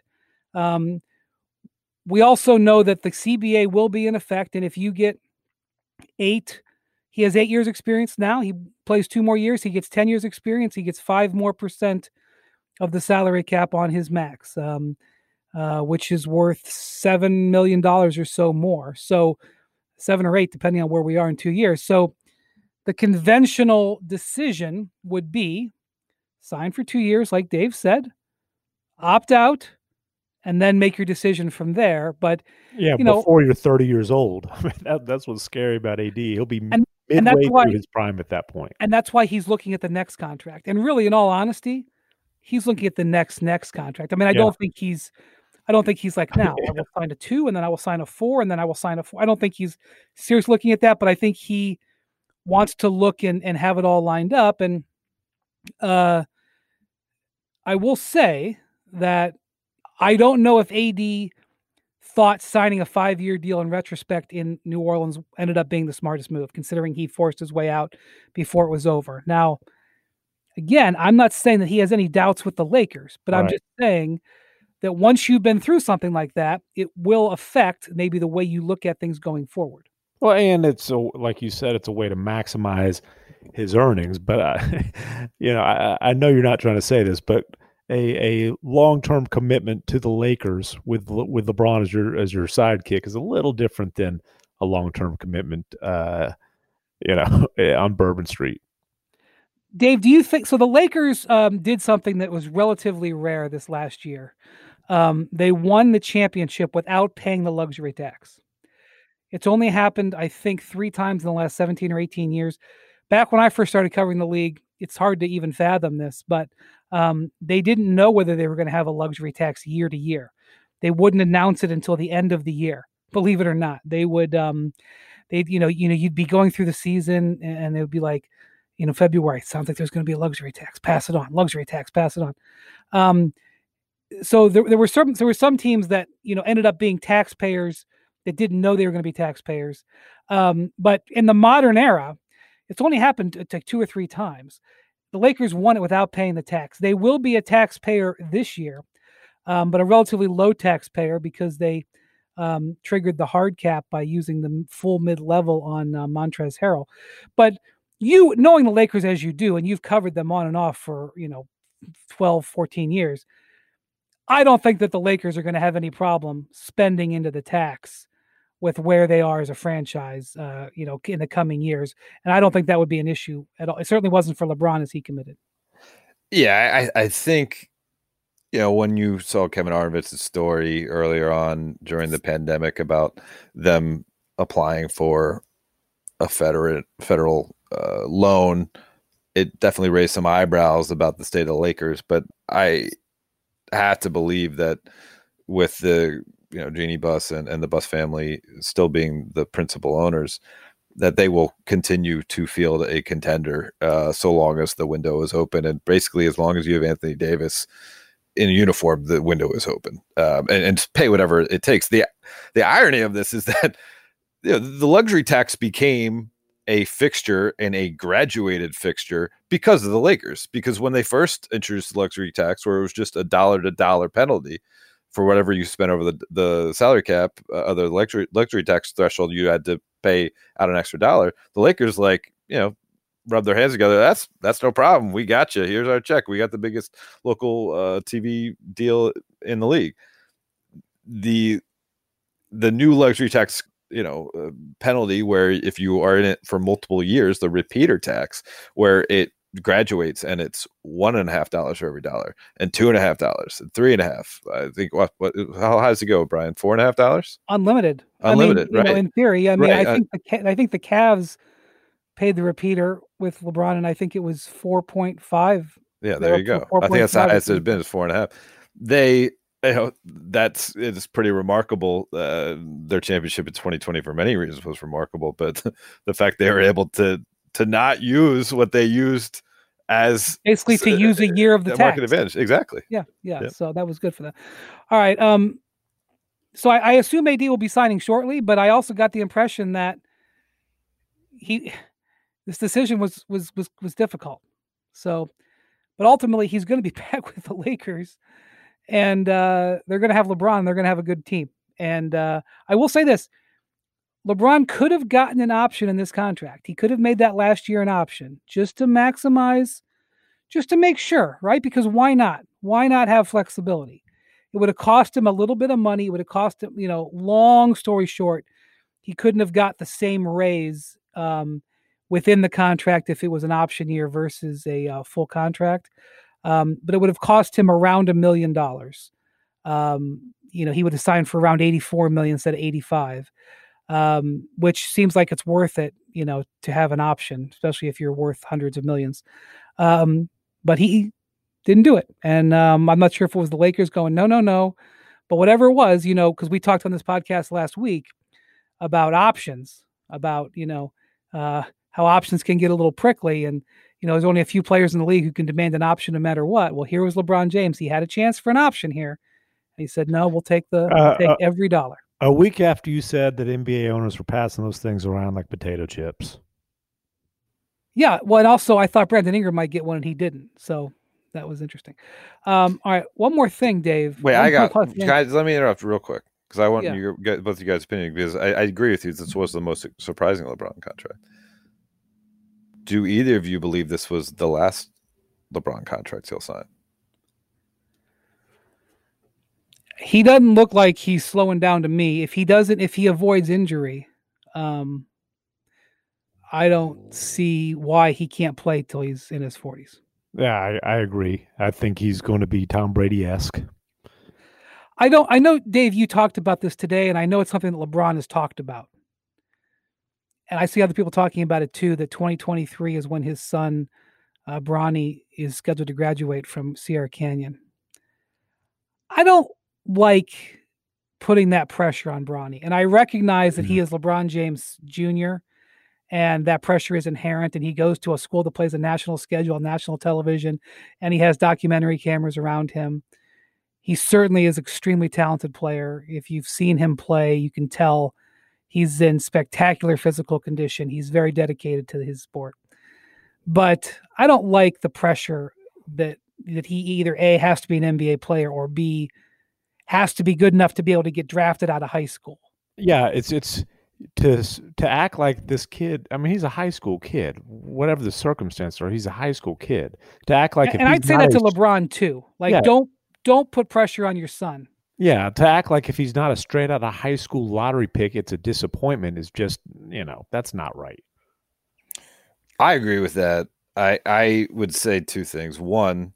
we also know that the CBA will be in effect. And if you get 8, he has 8 years experience now. He plays 2 more years. He gets 10 years experience. He gets 5% more of the salary cap on his max, which is worth $7 million or so more. So 7 or 8, depending on where we are in 2 years. So the conventional decision would be sign for 2 years, like Dave said, opt out, and then make your decision from there. But Yeah, before you're 30 years old. I mean, that's what's scary about AD. He'll be midway through his prime at that point. And that's why he's looking at the next contract. And really, in all honesty, he's looking at the next contract. I mean, I don't think he's like, now I will sign a 2 and then I will sign a 4 and then I will sign a 4. I don't think he's seriously looking at that, but I think he wants to look and have it all lined up. And I will say that I don't know if AD thought signing a 5-year deal in retrospect in New Orleans ended up being the smartest move, considering he forced his way out before it was over. Now, again, I'm not saying that he has any doubts with the Lakers, but I'm just saying that once you've been through something like that, it will affect maybe the way you look at things going forward. Well, and it's like you said, it's a way to maximize his earnings. But I know you're not trying to say this, but a long-term commitment to the Lakers with LeBron as your sidekick is a little different than a long-term commitment, on Bourbon Street. Dave, do you think so? The Lakers did something that was relatively rare this last year. They won the championship without paying the luxury tax. It's only happened, I think, 3 times in the last 17 or 18 years. Back when I first started covering the league, it's hard to even fathom this, but they didn't know whether they were going to have a luxury tax year to year. They wouldn't announce it until the end of the year. Believe it or not, they would. You'd be going through the season, and they would be like, February. Sounds like there's going to be a luxury tax. Pass it on. Luxury tax. Pass it on. So there were some teams that ended up being taxpayers that didn't know they were going to be taxpayers. But in the modern era, it's only happened like 2 or 3 times. The Lakers won it without paying the tax. They will be a taxpayer this year, but a relatively low taxpayer because they triggered the hard cap by using the full mid-level on Montrezl Harrell. But you, knowing the Lakers as you do, and you've covered them on and off for 12, 14 years, I don't think that the Lakers are going to have any problem spending into the tax with where they are as a franchise, in the coming years. And I don't think that would be an issue at all. It certainly wasn't for LeBron as he committed. Yeah, I think, when you saw Kevin Arnovitz's story earlier on during the pandemic about them applying for a federal loan, it definitely raised some eyebrows about the state of the Lakers. But I have to believe that with the Jeannie Buss and the Buss family still being the principal owners, that they will continue to field a contender so long as the window is open, and basically as long as you have Anthony Davis in a uniform, the window is open, and pay whatever it takes. The irony of this is that the luxury tax became a fixture and a graduated fixture because of the Lakers. Because when they first introduced the luxury tax, where it was just a $1 penalty for whatever you spent over the salary cap, the luxury tax threshold, you had to pay out an extra $1. The Lakers, rub their hands together. That's no problem. We got you. Here's our check. We got the biggest local TV deal in the league. The new luxury tax, penalty, where if you are in it for multiple years, the repeater tax, where it graduates and it's $1.50 for every dollar, and $2.50, and $3.50. I think how high does it go, Brian? $4.50? Unlimited, right? In theory, I think the Cavs paid the repeater with LeBron, and I think it was 4.5. Yeah, there you go. I think that's how it's been. It's 4.5. They, it's pretty remarkable. Their championship in 2020 for many reasons was remarkable, but the fact they were able to not use what they used as basically to use a year of the tax market advantage. Exactly. Yeah. So that was good for them. All right. So I assume AD will be signing shortly, but I also got the impression that this decision was difficult. So, but ultimately he's going to be back with the Lakers, and they're going to have LeBron. They're going to have a good team. And I will say this: LeBron could have gotten an option in this contract. He could have made that last year an option just to maximize, just to make sure, right? Because why not? Why not have flexibility? It would have cost him a little bit of money. It would have cost him, long story short, he couldn't have got the same raise within the contract if it was an option year versus a full contract. But it would have cost him around $1 million. he would have signed for around 84 million instead of 85, which seems like it's worth it, to have an option, especially if you're worth hundreds of millions. But he didn't do it. And I'm not sure if it was the Lakers going, no. But whatever it was, because we talked on this podcast last week about options, about, how options can get a little prickly. And, there's only a few players in the league who can demand an option no matter what. Well, here was LeBron James. He had a chance for an option here. And he said, no, we'll take every dollar. A week after you said that NBA owners were passing those things around like potato chips. Yeah. Well, and also I thought Brandon Ingram might get one and he didn't. So that was interesting. All right. One more thing, Dave. Wait, guys, let me interrupt real quick because I want you get both of you guys' opinion because I agree with you. This was the most surprising LeBron contract. Do either of you believe this was the last LeBron contract he'll sign? He doesn't look like he's slowing down to me. If he avoids injury, I don't see why he can't play till he's in his 40s. Yeah, I agree. I think he's going to be Tom Brady-esque. I know, Dave, you talked about this today, and I know it's something that LeBron has talked about. And I see other people talking about it too, that 2023 is when his son, Bronny, is scheduled to graduate from Sierra Canyon. I don't like putting that pressure on Bronny. And I recognize that he is LeBron James Jr., and that pressure is inherent, and he goes to a school that plays a national schedule on national television, and he has documentary cameras around him. He certainly is an extremely talented player. If you've seen him play, you can tell he's in spectacular physical condition. He's very dedicated to his sport. But I don't like the pressure that he either A, has to be an NBA player, or B, has to be good enough to be able to get drafted out of high school. Yeah, it's to act like this kid. I mean, he's a high school kid. Whatever the circumstances are, he's a high school kid. To act like, and I'd say that to LeBron too. Like, don't put pressure on your son. Yeah, to act like if he's not a straight out of high school lottery pick, it's a disappointment is just, that's not right. I agree with that. I would say two things. One,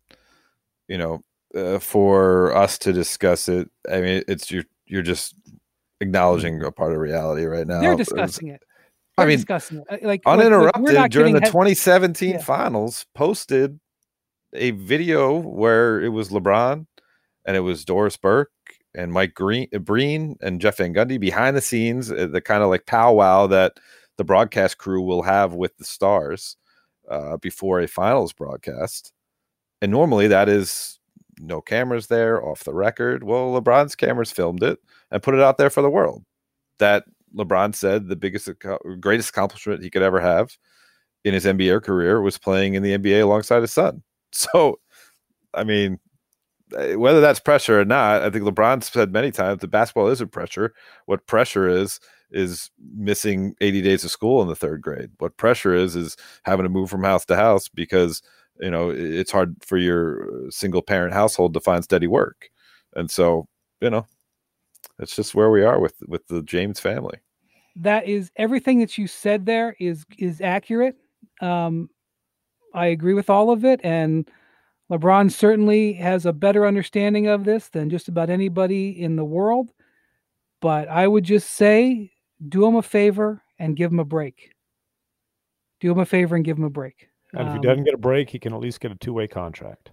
for us to discuss it, I mean, it's you're just acknowledging a part of reality right now. They're discussing it. Discussing it. Like Uninterrupted during the 2017 finals, posted a video where it was LeBron and it was Doris Burke and Mike Breen and Jeff Van Gundy behind the scenes, the kind of like powwow that the broadcast crew will have with the stars before a finals broadcast. And normally that is no cameras there, off the record. Well, LeBron's cameras filmed it and put it out there for the world. That LeBron said the greatest accomplishment he could ever have in his NBA career was playing in the NBA alongside his son. So, I mean, whether that's pressure or not, I think LeBron said many times that basketball isn't pressure. What pressure is missing 80 days of school in the third grade. What pressure is having to move from house to house because, it's hard for your single parent household to find steady work. And so, it's just where we are with the James family. That is everything that you said there is accurate. I agree with all of it. And LeBron certainly has a better understanding of this than just about anybody in the world. But I would just say, do him a favor and give him a break. Do him a favor and give him a break. And if he doesn't get a break, he can at least get a 2-way contract.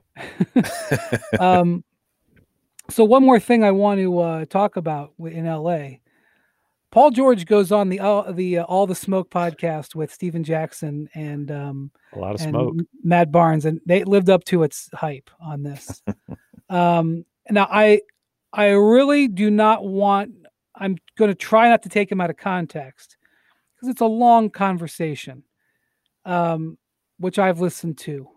So one more thing I want to talk about in LA. Paul George goes on the All the Smoke podcast with Steven Jackson and a lot of smoke. Matt Barnes, and they lived up to its hype on this. Now I really do not want. I'm going to try not to take him out of context because it's a long conversation, which I've listened to.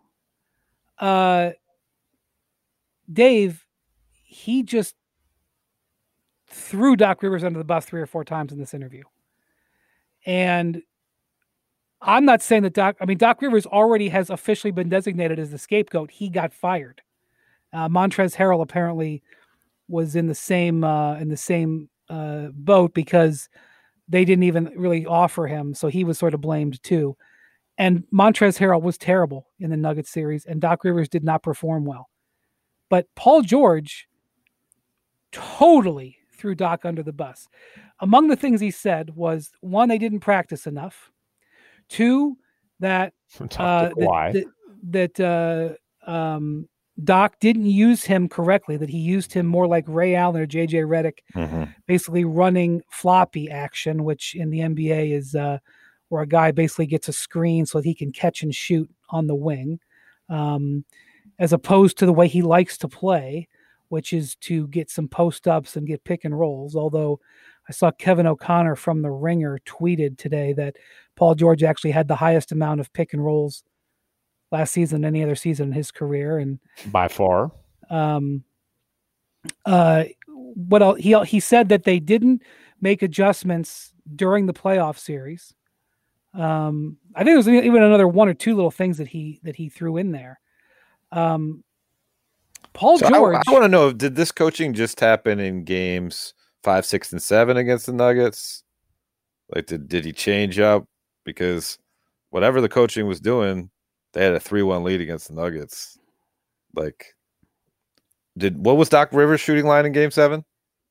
Dave, he just threw Doc Rivers under the bus 3 or 4 times in this interview. And I'm not saying that Doc Rivers already has officially been designated as the scapegoat. He got fired. Montrezl Harrell apparently was in the same boat because they didn't even really offer him. So he was sort of blamed too. And Montrezl Harrell was terrible in the Nuggets series, and Doc Rivers did not perform well. But Paul George totally threw Doc under the bus. Among the things he said was, 1, they didn't practice enough. 2, that Doc didn't use him correctly, that he used him more like Ray Allen or JJ Redick, basically running floppy action, which in the NBA is where a guy basically gets a screen so that he can catch and shoot on the wing, as opposed to the way he likes to play, which is to get some post-ups and get pick and rolls. Although I saw Kevin O'Connor from The Ringer tweeted today that Paul George actually had the highest amount of pick and rolls last season than any other season in his career. And by far. What else? He said that they didn't make adjustments during the playoff series. I think there was even another 1 or 2 little things that he threw in there. Paul George. I want to know, did this coaching just happen in games 5, 6, and 7 against the Nuggets? Like, did he change up? Because whatever the coaching was doing, they had a 3-1 lead against the Nuggets. Like, what was Doc Rivers' shooting line in Game 7?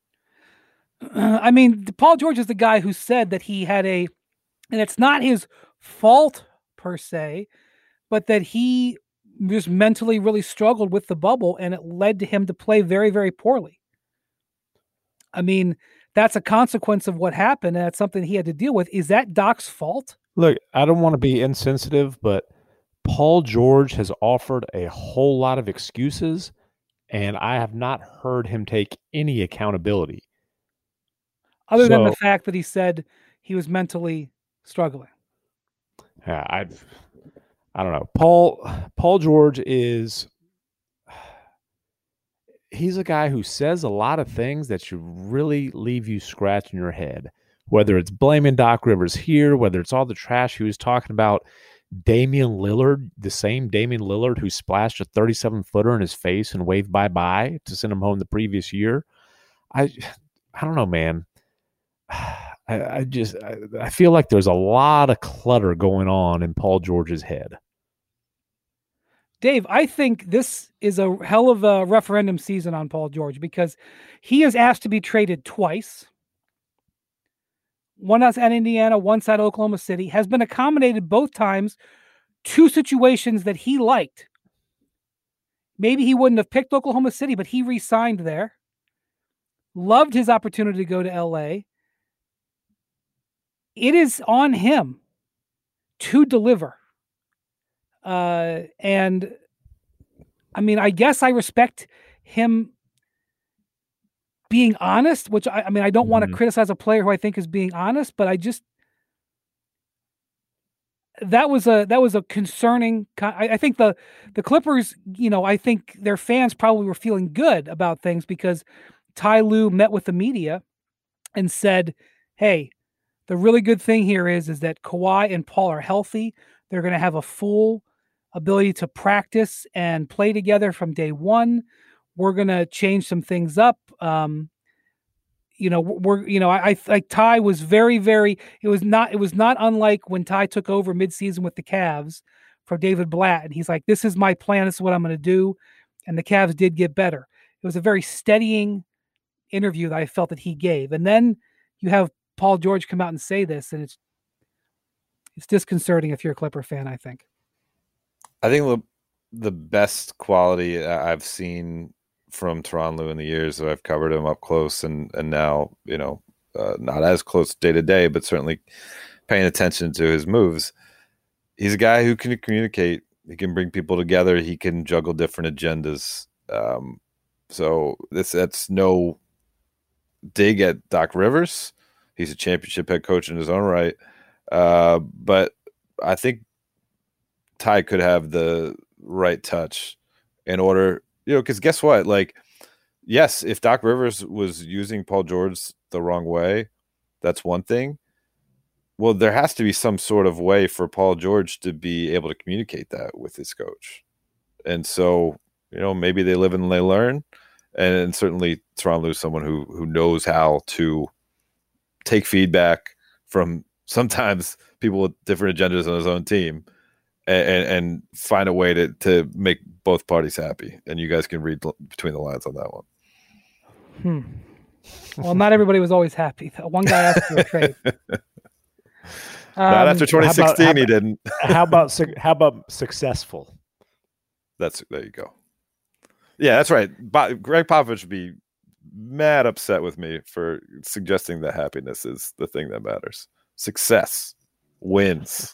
I mean, Paul George is the guy who said that he had and it's not his fault per se, but that he just mentally really struggled with the bubble, and it led to him to play very, very poorly. I mean, that's a consequence of what happened, and that's something he had to deal with. Is that Doc's fault? Look, I don't want to be insensitive, but Paul George has offered a whole lot of excuses, and I have not heard him take any accountability. Other than the fact that he said he was mentally struggling. Yeah, I don't know. Paul George he's a guy who says a lot of things that should really leave you scratching your head. Whether it's blaming Doc Rivers here, whether it's all the trash he was talking about Damian Lillard, the same Damian Lillard who splashed a 37-footer in his face and waved bye-bye to send him home the previous year. I don't know, man. I feel like there's a lot of clutter going on in Paul George's head. Dave, I think this is a hell of a referendum season on Paul George because he is asked to be traded twice. One at Indiana, once at Oklahoma City, has been accommodated both times to situations that he liked. Maybe he wouldn't have picked Oklahoma City, but he re-signed there. Loved his opportunity to go to LA. It is on him to deliver. And I mean, I guess I respect him being honest, which I mean, I don't want to criticize a player who I think is being honest, but that was a concerning. I think the Clippers, I think their fans probably were feeling good about things because Ty Lue met with the media and said, "Hey, the really good thing here is that Kawhi and Paul are healthy. They're going to have a full ability to practice and play together from day one. We're going to change some things up." I Ty was very, very, it was not unlike when Ty took over midseason with the Cavs for David Blatt. And he's like, "This is my plan. This is what I'm going to do." And the Cavs did get better. It was a very steadying interview that I felt that he gave. And then you have Paul George come out and say this, and it's disconcerting if you're a Clipper fan, I think. I think the best quality I've seen from Tyronn Lue in the years that I've covered him up close and now, not as close day to day, but certainly paying attention to his moves. He's a guy who can communicate. He can bring people together. He can juggle different agendas. So that's no dig at Doc Rivers. He's a championship head coach in his own right. But I think Ty could have the right touch in order, because guess what? Like, yes, if Doc Rivers was using Paul George the wrong way, that's one thing. Well, there has to be some sort of way for Paul George to be able to communicate that with his coach. And so, maybe they live and they learn. And certainly Tyronn Lue is someone who knows how to take feedback from sometimes people with different agendas on his own team and find a way to make both parties happy. And you guys can read between the lines on that one. Well, not everybody was always happy. One guy asked for a trade. Not after 2016, he didn't. How about successful? There you go. Yeah, that's right. Greg Popovich would be mad upset with me for suggesting that happiness is the thing that matters. Success, wins,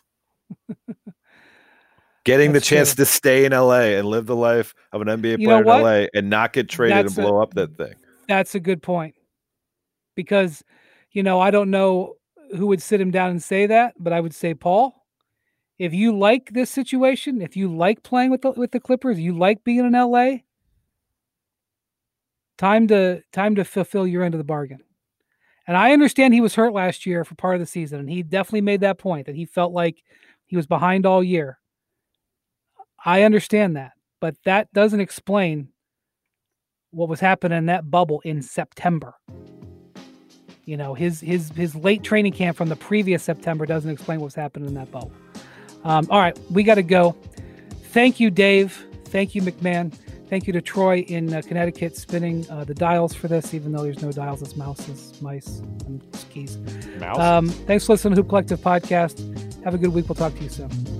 getting the chance to stay in LA and live the life of an NBA player in LA and not get traded and blow up that thing. That's a good point. Because, I don't know who would sit him down and say that, but I would say, Paul, if you like this situation, if you like playing with the Clippers, you like being in LA, time to fulfill your end of the bargain. And I understand he was hurt last year for part of the season, and he definitely made that point that he felt like he was behind all year. I understand that, but that doesn't explain what was happening in that bubble in September. His late training camp from the previous September doesn't explain what's happening in that bubble. All right, we got to go. Thank you, Dave. Thank you, McMahon. Thank you to Troy in Connecticut spinning the dials for this, even though there's no dials, it's mice, and keys. Thanks for listening to Hoop Collective Podcast. Have a good week. We'll talk to you soon.